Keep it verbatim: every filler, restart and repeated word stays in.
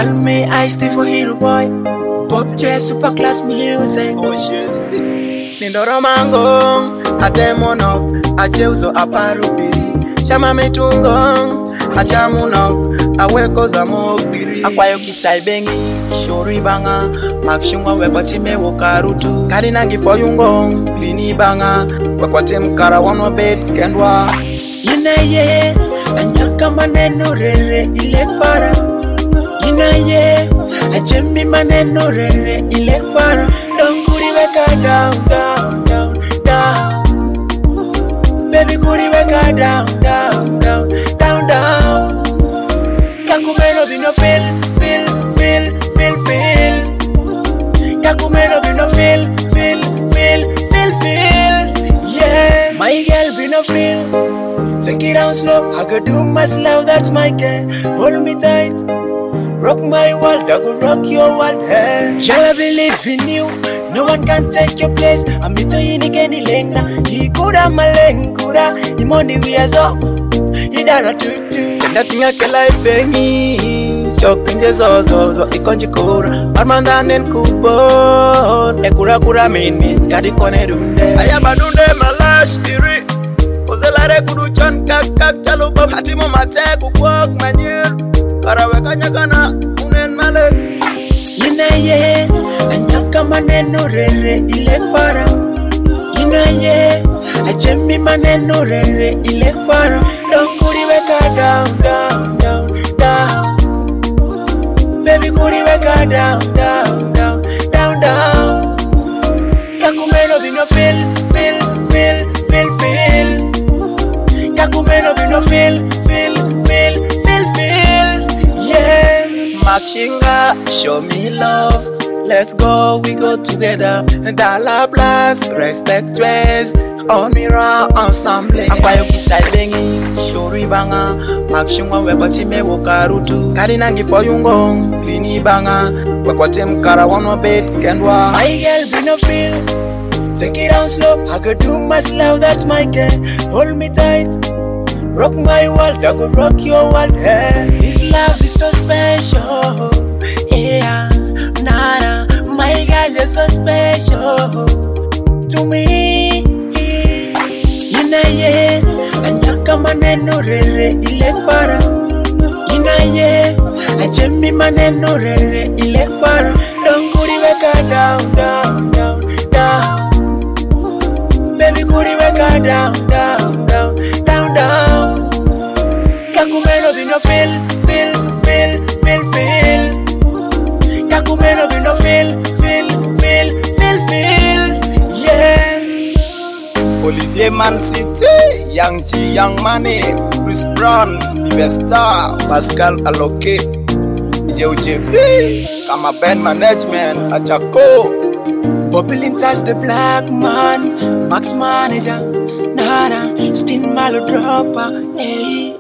Call me Ice T for Hero Boy. Pop J super class music. Oh shit, Nindoro mango, atemono, acheuzo aparupiri. Shama mitungo, achamuno, aweko za mokiri. Akwayo kisai bengi, shori banga, makshungwa wekwatime wokarutu. Karinangi foyungo, lini banga, wekwatime karawano bed kendwa. Inaye, anyaka maneno rere ile para. Inaye, ajemi maneno rere ile para. Don't kuri weka down, down, down, down. Baby kuri weka down, down, down, down, down. Kakumeno bino feel, feel, feel, feel, feel. Kakumeno bino feel, feel, feel, feel, feel. Yeah, my girl bino feel. Take it down slow, I could do my slow, that's my girl. Hold me tight, rock my world, I go rock your world. Hey, shall I believe in you? No one can take your place. I'm meeting again, Elena. He could have my leg, could have the money we are so. He dara tutu. Nothing I can like Benny. Choking so so so. Ikonji kura. Armanda nen kubo. Ekura kura mini. Kadi kone dunde. Ayaba dunde malash iri. Kozelare kudu chon kak kak chalupa. Hatimo mate kukwak manyir. Karawe kanya kana unen males. Inaye, anyaka maneno rere ile para. Inaye, ajemi maneno rere ile para. Don't kuri weka down, down, down, down. Baby kuri weka down, down, down, down, down. Kakumeno bino feel, feel, feel, feel, feel. Kakumeno bino feel, feel, feel, feel, feel. Yeah. Makshinga, show me love. Let's go, we go together. Dollar blast, respect dress. On mirror ensemble. Akwayo kisai bengi, shori banga. Makshingwa wekwatime wokarutu. Karinangi foyungo, lini banga. Wekwatime karawano bed kendwa. My girl be no feel. Take it down slow, I go do my slow, that's my girl. Hold me tight, rock my world, I go rock your world. Hey, this love is so special. Yeah, nana, my girl is so special to me. Inaye, anyaka maneno rere ile para. Inaye, ajemi maneno rere ile para. Don't kuri weka down, down, down, down. Baby kuri weka down, down, down, down, down. Kakumeno bino feel, feel, feel, feel, feel. Kakumeno bino feel, feel, feel, feel, feel. Yeah. Olivier Man City, Young G, Young Money, Chris Brown, Investor, Pascal Aloke, D J O J B, Kama Band Management, Achako. Bubbling touch the black man, Max Manager, Nana, Stin Malo Dropper, hey.